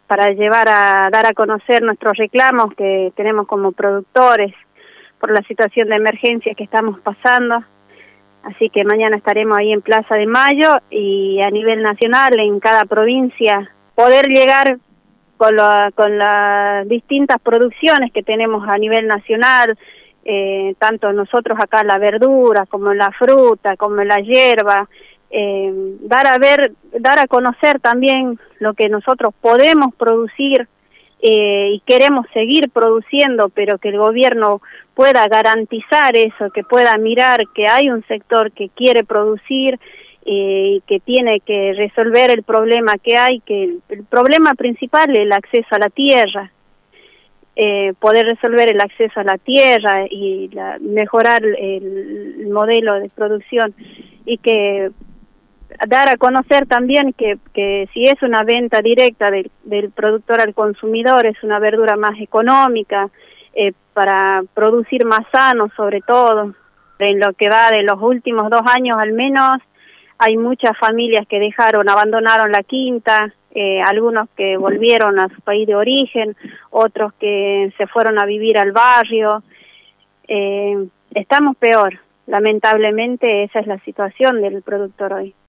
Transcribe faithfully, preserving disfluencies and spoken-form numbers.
para llevar a dar a conocer nuestros reclamos que tenemos como productores por la situación de emergencia que estamos pasando. Así que mañana estaremos ahí en Plaza de Mayo y a nivel nacional, en cada provincia, poder llegar con, la, con las distintas producciones que tenemos a nivel nacional, eh, tanto nosotros acá la verdura, como la fruta, como la hierba, eh, dar a ver, dar a conocer también lo que nosotros podemos producir eh, y queremos seguir produciendo, pero que el gobierno pueda garantizar eso, que pueda mirar que hay un sector que quiere producir y eh, que tiene que resolver el problema que hay, que el, el problema principal es el acceso a la tierra. Eh, poder resolver el acceso a la tierra y la, mejorar el, el modelo de producción y que dar a conocer también que, que si es una venta directa del, del productor al consumidor, es una verdura más económica, eh, para producir más sano sobre todo. En lo que va de los últimos dos años al menos, hay muchas familias que dejaron, abandonaron la quinta, eh, algunos que volvieron a su país de origen, otros que se fueron a vivir al barrio. Eh, estamos peor, lamentablemente esa es la situación del productor hoy.